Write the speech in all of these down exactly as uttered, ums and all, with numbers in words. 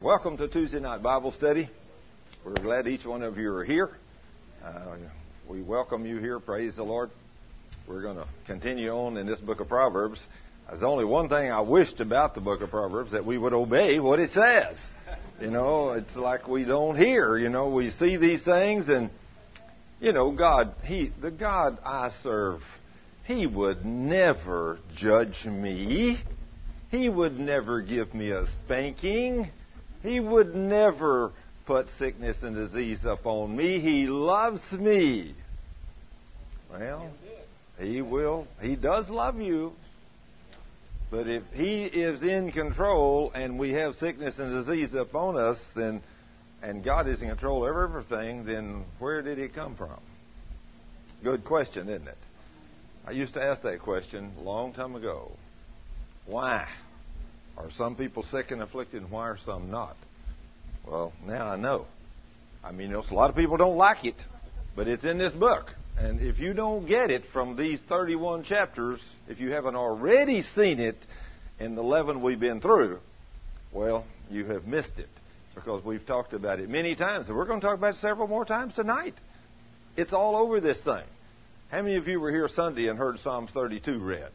Welcome to Tuesday Night Bible Study. We're glad each one of you are here. Uh, we welcome you here. Praise the Lord. We're going to continue on in this book of Proverbs. There's only one thing I wished about the book of Proverbs, that we would obey what it says. You know, it's like we don't hear. You know, we see these things and, you know, God, He, the God I serve, He would never judge me. He would never give me a spanking. He would never put sickness and disease upon me. He loves me. Well, He will. He does love you. But if He is in control and we have sickness and disease upon us, then, and God is in control of everything, then where did it come from? Good question, isn't it? I used to ask that question a long time ago. Why are some people sick and afflicted, and why are some not? Well, now I know. I mean, you know, a lot of people don't like it, but it's in this book. And if you don't get it from these thirty-one chapters, if you haven't already seen it in the eleven we've been through, well, you have missed it, because we've talked about it many times. And we're going to talk about it several more times tonight. It's all over this thing. How many of you were here Sunday and heard Psalms thirty-two read?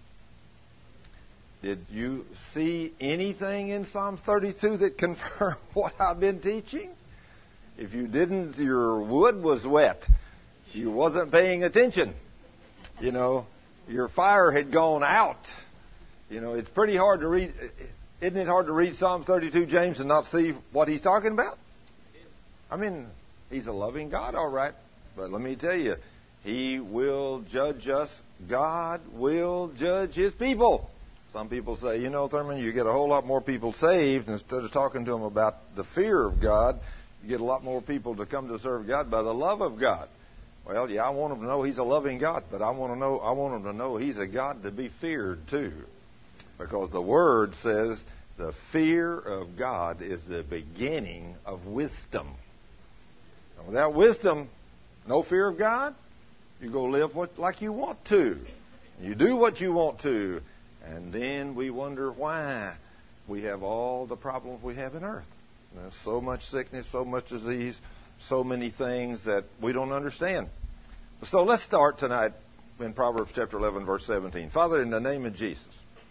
Did you see anything in Psalms thirty-two that confirmed what I've been teaching? If you didn't, your wood was wet. You wasn't paying attention. You know, your fire had gone out. You know, it's pretty hard to read. Isn't it hard to read Psalm thirty-two, James, and not see what he's talking about? I mean, He's a loving God, all right. But let me tell you, He will judge us. God will judge His people. Some people say, you know, Thurman, you get a whole lot more people saved instead of talking to them about the fear of God. You get a lot more people to come to serve God by the love of God. Well, yeah, I want them to know He's a loving God, but I want to know, I want them to know He's a God to be feared too, because the Word says the fear of God is the beginning of wisdom. And without wisdom, no fear of God, you go live what, like you want to. You do what you want to. And then we wonder why we have all the problems we have in earth. There's so much sickness, so much disease, so many things that we don't understand. So let's start tonight in Proverbs chapter eleven, verse seventeen. Father, in the name of Jesus,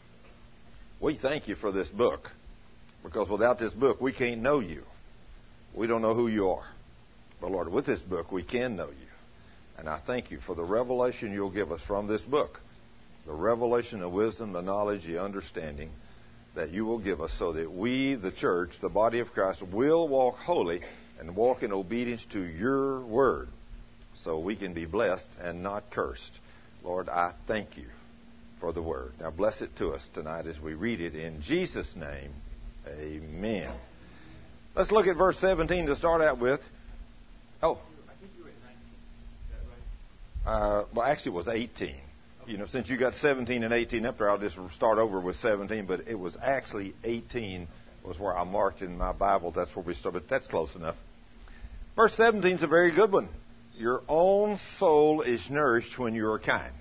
we thank You for this book, because without this book, we can't know You. We don't know who You are. But Lord, with this book, we can know You. And I thank You for the revelation You'll give us from this book. The revelation of wisdom, the knowledge, the understanding that You will give us, so that we, the church, the body of Christ, will walk holy and walk in obedience to Your word, so we can be blessed and not cursed. Lord, I thank You for the word. Now bless it to us tonight as we read it in Jesus' name. Amen. Let's look at verse seventeen to start out with. Oh. I think you were at nineteen. Is that right? Uh, well, actually it was eighteen. You know, since you got seventeen and eighteen up there, I'll just start over with seventeen. But it was actually eighteen was where I marked in my Bible. That's where we started. But that's close enough. Verse seventeen is a very good one. Your own soul is nourished when you are kind,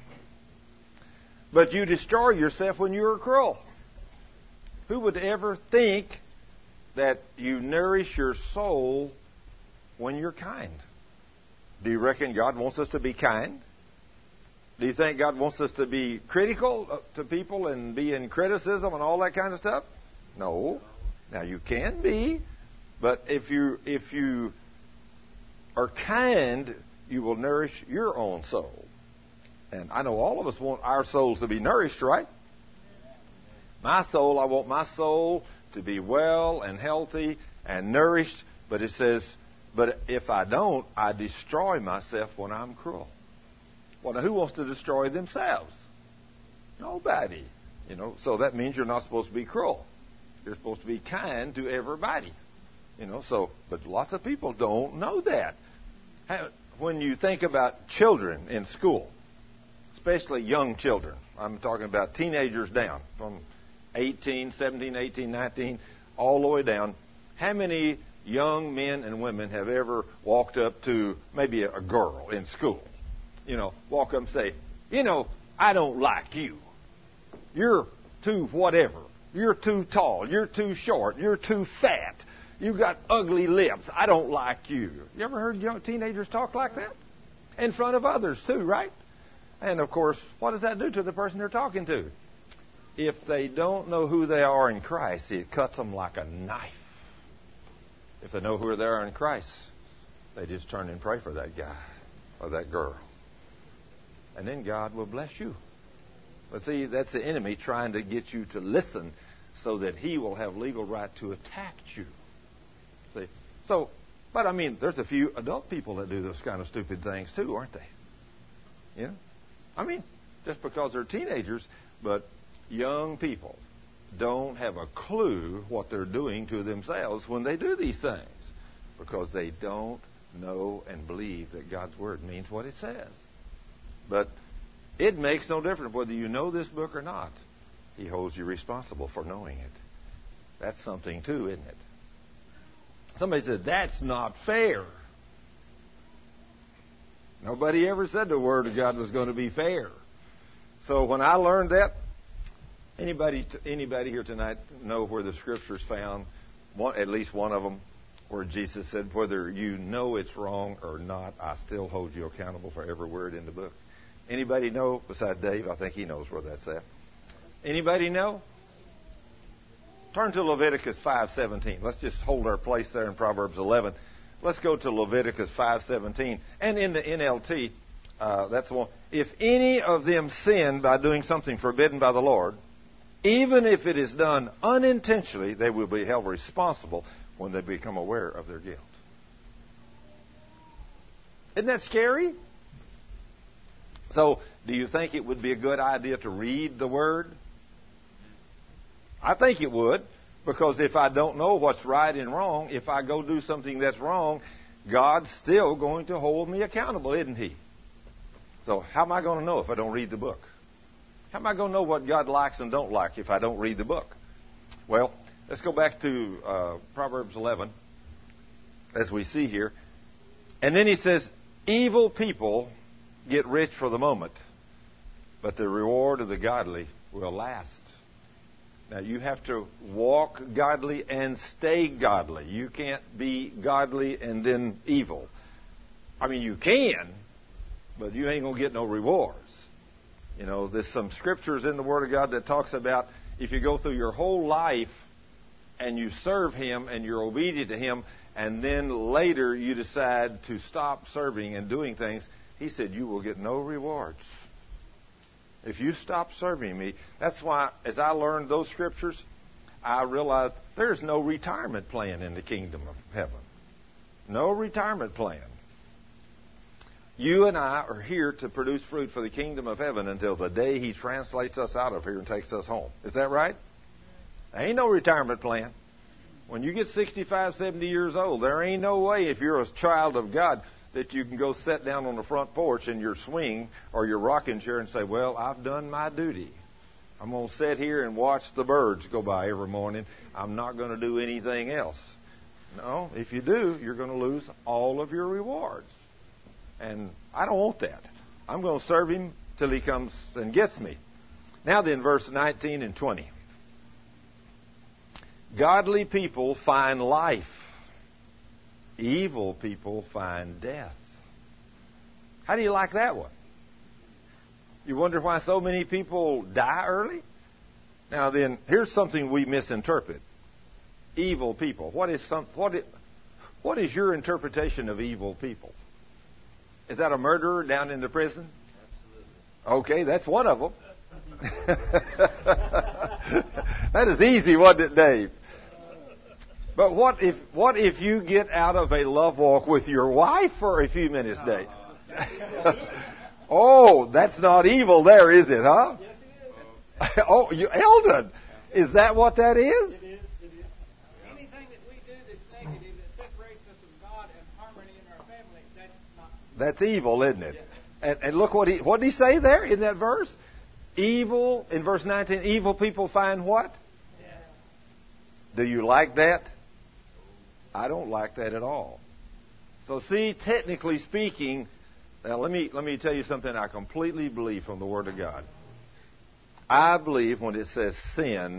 but you destroy yourself when you are cruel. Who would ever think that you nourish your soul when you're kind? Do you reckon God wants us to be kind? Do you think God wants us to be critical to people and be in criticism and all that kind of stuff? No. Now you can be, but if you if you are kind, you will nourish your own soul. And I know all of us want our souls to be nourished, right? My soul, I want my soul to be well and healthy and nourished, but it says, but if I don't, I destroy myself when I'm cruel. Well, now who wants to destroy themselves? Nobody. You know, so that means you're not supposed to be cruel. You're supposed to be kind to everybody. You know, so, but lots of people don't know that. When you think about children in school, especially young children, I'm talking about teenagers down, from eighteen, seventeen, eighteen, nineteen, all the way down. How many young men and women have ever walked up to maybe a girl in school? You know, walk up and say, you know, I don't like you. You're too whatever. You're too tall. You're too short. You're too fat. You got ugly lips. I don't like you. You ever heard young teenagers talk like that? In front of others too, right? And of course, what does that do to the person they're talking to? If they don't know who they are in Christ, it cuts them like a knife. If they know who they are in Christ, they just turn and pray for that guy or that girl. And then God will bless you. But see, that's the enemy trying to get you to listen so that he will have legal right to attack you. See? So, but I mean, there's a few adult people that do those kind of stupid things too, aren't they? You know? I mean, just because they're teenagers, but young people don't have a clue what they're doing to themselves when they do these things, because they don't know and believe that God's Word means what it says. But it makes no difference whether you know this book or not. He holds you responsible for knowing it. That's something too, isn't it? Somebody said, that's not fair. Nobody ever said the Word of God was going to be fair. So when I learned that, anybody anybody here tonight know where the Scripture's found, one, at least one of them, where Jesus said, whether you know it's wrong or not, I still hold you accountable for every word in the book. Anybody know, besides Dave? I think he knows where that's at. Anybody know? Turn to Leviticus five seventeen. Let's just hold our place there in Proverbs eleven. Let's go to Leviticus five seventeen. And in the N L T, uh, that's the one. If any of them sin by doing something forbidden by the Lord, even if it is done unintentionally, they will be held responsible when they become aware of their guilt. Isn't that scary? So, do you think it would be a good idea to read the Word? I think it would, because if I don't know what's right and wrong, if I go do something that's wrong, God's still going to hold me accountable, isn't He? So, how am I going to know if I don't read the book? How am I going to know what God likes and don't like if I don't read the book? Well, let's go back to uh, Proverbs eleven, as we see here. And then he says, evil people get rich for the moment, but the reward of the godly will last. Now, you have to walk godly and stay godly. You can't be godly and then evil. I mean, you can, but you ain't going to get no rewards. You know, there's some scriptures in the Word of God that talks about if you go through your whole life and you serve Him and you're obedient to Him, and then later you decide to stop serving and doing things, He said you will get no rewards. If you stop serving me, that's why as I learned those scriptures, I realized there's no retirement plan in the kingdom of heaven. No retirement plan. You and I are here to produce fruit for the kingdom of heaven until the day He translates us out of here and takes us home. Is that right? There ain't no retirement plan. When you get sixty-five, seventy years old, there ain't no way, if you're a child of God, that you can go sit down on the front porch in your swing or your rocking chair and say, well, I've done my duty. I'm going to sit here and watch the birds go by every morning. I'm not going to do anything else. No, if you do, you're going to lose all of your rewards. And I don't want that. I'm going to serve Him till He comes and gets me. Now then, verse nineteen and twenty. Godly people find life. Evil people find death. How do you like that one? You wonder why so many people die early? Now then, here's something we misinterpret. Evil people. What is some? What is, what is your interpretation of evil people? Is that a murderer down in the prison? Absolutely. Okay, that's one of them. That is easy, wasn't it, Dave? But what if what if you get out of a love walk with your wife for a few minutes, Dave? Oh, that's not evil there, is it, huh? Yes, it is. Oh, you, Eldon, is that what that is? It is. It is. Anything that we do that's negative that separates us from God and harmony in our family, that's not. That's evil, isn't it? And, and look what he what did he say there in that verse? Evil, in verse nineteen, evil people find what? Yeah. Do you like that? I don't like that at all. So see, technically speaking, now let me let me tell you something I completely believe from the Word of God. I believe when it says sin,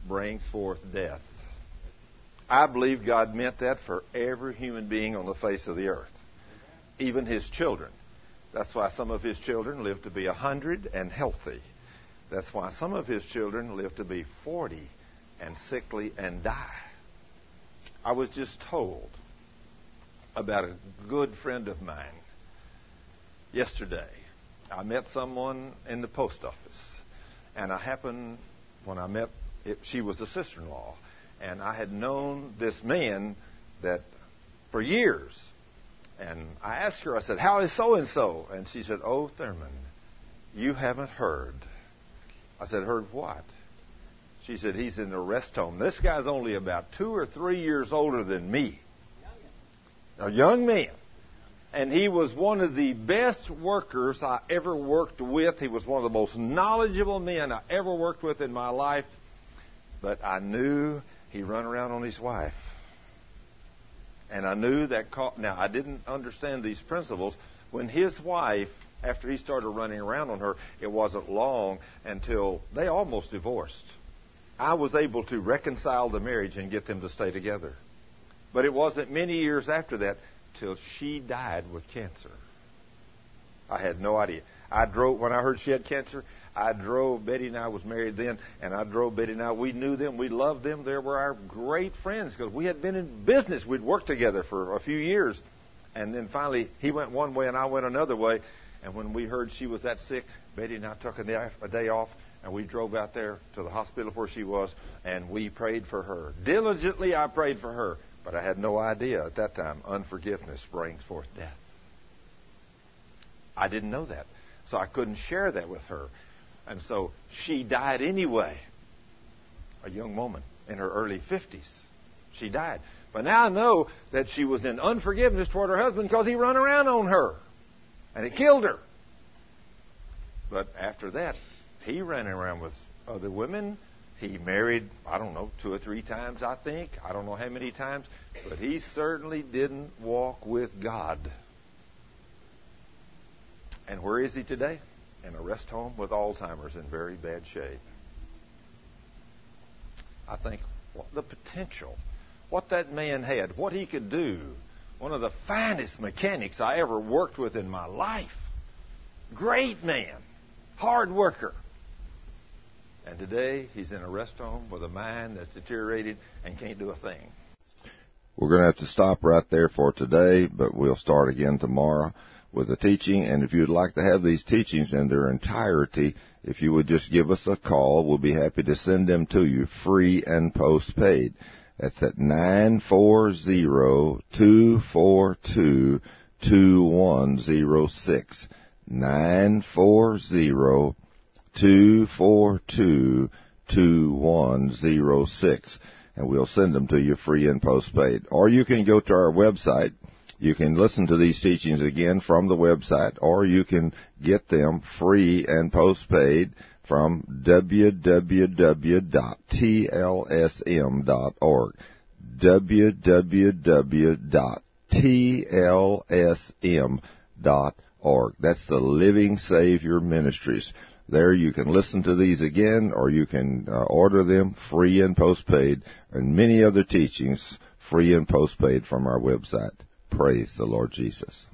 brings forth death. I believe God meant that for every human being on the face of the earth, even His children. That's why some of His children live to be a hundred and healthy. That's why some of His children live to be forty and sickly and die. I was just told about a good friend of mine yesterday. I met someone in the post office, and I happened, when I met, it, she was a sister-in-law, and I had known this man that for years. And I asked her, I said, how is so-and-so? And she said, oh, Thurman, you haven't heard. I said, heard what? She said, he's in the rest home. This guy's only about two or three years older than me. A young man. And he was one of the best workers I ever worked with. He was one of the most knowledgeable men I ever worked with in my life. But I knew he run around on his wife. And I knew that... Now, I didn't understand these principles. When his wife, after he started running around on her, it wasn't long until they almost divorced. I was able to reconcile the marriage and get them to stay together. But it wasn't many years after that till she died with cancer. I had no idea. I drove, when I heard she had cancer, I drove, Betty and I was married then, and I drove Betty and I. We knew them. We loved them. They were our great friends because we had been in business. We'd worked together for a few years. And then finally, he went one way and I went another way. And when we heard she was that sick, Betty and I took a day, a day off, and we drove out there to the hospital where she was, and we prayed for her. Diligently, I prayed for her. But I had no idea at that time unforgiveness brings forth death. I didn't know that. So I couldn't share that with her. And so she died anyway. A young woman in her early fifties. She died. But now I know that she was in unforgiveness toward her husband because he ran around on her. And it killed her. But after that, he ran around with other women. He married, I don't know, two or three times, I think. I don't know how many times. But he certainly didn't walk with God. And where is he today? In a rest home with Alzheimer's in very bad shape. I think what the potential, what that man had, what he could do. One of the finest mechanics I ever worked with in my life. Great man. Hard worker. And today, he's in a rest home with a mind that's deteriorated and can't do a thing. We're going to have to stop right there for today, but we'll start again tomorrow with the teaching. And if you'd like to have these teachings in their entirety, if you would just give us a call, we'll be happy to send them to you free and postpaid. That's at nine four zero, two four two, two one zero six. nine four zero, two four two, two one zero six. And we'll send them to you free and postpaid. Or you can go to our website. You can listen to these teachings again from the website, or you can get them free and postpaid from w w w dot t l s m dot org. w w w dot t l s m dot org. That's the Living Savior Ministries. There you can listen to these again, or you can uh, order them free and postpaid, and many other teachings free and postpaid from our website. Praise the Lord Jesus.